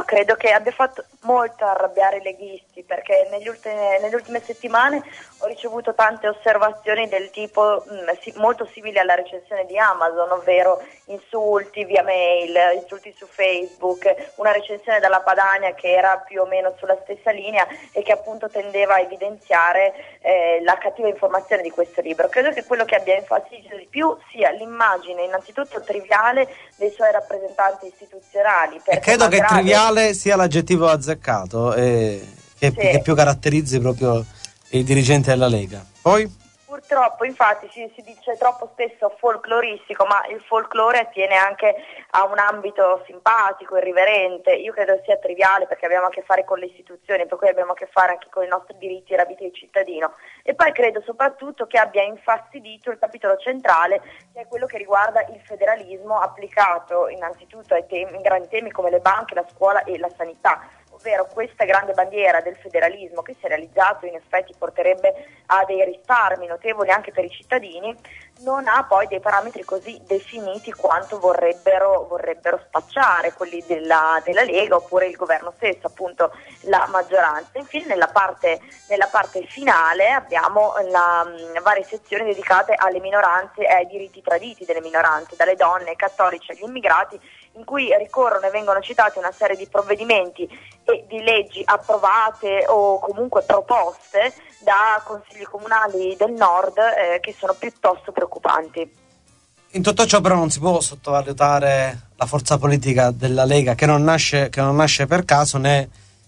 io credo che abbia fatto molto arrabbiare i leghisti, perché nelle ultime settimane ho ricevuto tante osservazioni del tipo molto simili alla recensione di Amazon, ovvero insulti via mail, insulti su Facebook, una recensione dalla Padania che era più o meno sulla stessa linea e che appunto tendeva a evidenziare la cattiva informazione di questo libro. Credo che quello che abbia infastidito di più sia l'immagine innanzitutto triviale dei suoi rappresentanti istituzionali. E credo che triviale sia l'aggettivo azzeccato che più caratterizzi proprio i dirigenti della Lega. Poi? Purtroppo, infatti, si dice troppo spesso folcloristico, ma il folklore attiene anche a un ambito simpatico, irriverente. Io credo sia triviale perché abbiamo a che fare con le istituzioni, per cui abbiamo a che fare anche con i nostri diritti e la vita di cittadino. E poi credo soprattutto che abbia infastidito il capitolo centrale, che è quello che riguarda il federalismo applicato innanzitutto ai grandi temi come le banche, la scuola e la sanità. Ovvero questa grande bandiera del federalismo che si è realizzato in effetti porterebbe a dei risparmi notevoli anche per i cittadini, non ha poi dei parametri così definiti quanto vorrebbero spacciare quelli della Lega oppure il governo stesso, appunto la maggioranza. Infine nella parte finale abbiamo varie sezioni dedicate alle minoranze e ai diritti traditi delle minoranze, dalle donne ai cattolici agli immigrati, in cui ricorrono e vengono citati una serie di provvedimenti e di leggi approvate o comunque proposte da consigli comunali del nord che sono piuttosto preoccupanti. In tutto ciò però non si può sottovalutare la forza politica della Lega che non nasce per caso, né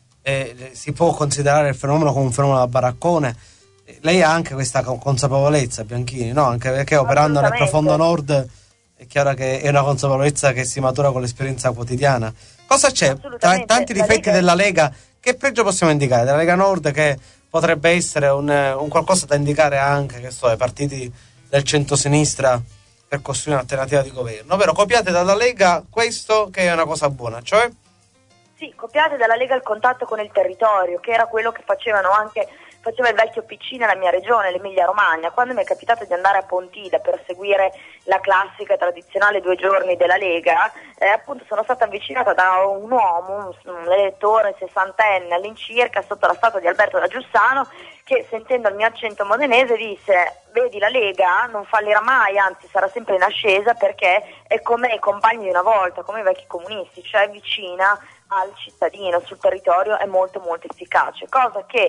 si può considerare il fenomeno come un fenomeno da baraccone. Lei ha anche questa consapevolezza, Bianchini, no? Anche perché operando nel profondo nord è chiaro che è una consapevolezza che si matura con l'esperienza quotidiana. Cosa c'è tra i tanti difetti della Lega? Che peggio possiamo indicare? Della Lega Nord, che potrebbe essere un qualcosa da indicare anche, che so, ai partiti del centro-sinistra per costruire un'alternativa di governo, ovvero copiate dalla Lega questo che è una cosa buona, cioè? Sì, copiate dalla Lega il contatto con il territorio, che era quello che faceva il vecchio PC nella mia regione, l'Emilia Romagna. Quando mi è capitato di andare a Pontida per seguire la classica e tradizionale 2 giorni della Lega, appunto sono stata avvicinata da un uomo, un elettore sessantenne all'incirca, sotto la statua di Alberto da Giussano, che sentendo il mio accento modenese disse: vedi, la Lega non fallirà mai, anzi sarà sempre in ascesa, perché è come i compagni di una volta, come i vecchi comunisti, cioè vicina al cittadino, sul territorio, è molto molto efficace, cosa che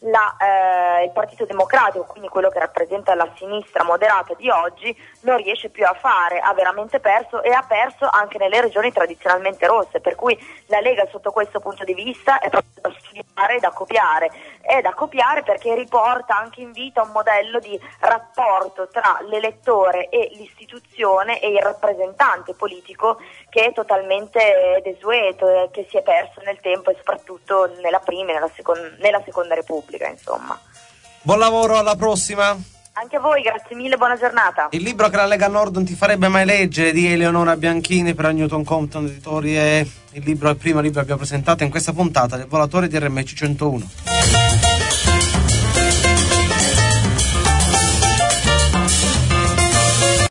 il Partito Democratico, quindi quello che rappresenta la sinistra moderata di oggi, non riesce più a fare, ha veramente perso, e ha perso anche nelle regioni tradizionalmente rosse, per cui la Lega sotto questo punto di vista è proprio da studiare e da copiare. È da copiare perché riporta anche in vita un modello di rapporto tra l'elettore e l'istituzione e il rappresentante politico che è totalmente desueto, che si è perso nel tempo e soprattutto nella prima e nella seconda Repubblica, insomma. Buon lavoro, alla prossima. Anche a voi, grazie mille, buona giornata. Il libro che la Lega Nord non ti farebbe mai leggere, di Eleonora Bianchini, per Newton Compton Editori, è il primo libro che abbiamo presentato in questa puntata del Volatore di RMC 101.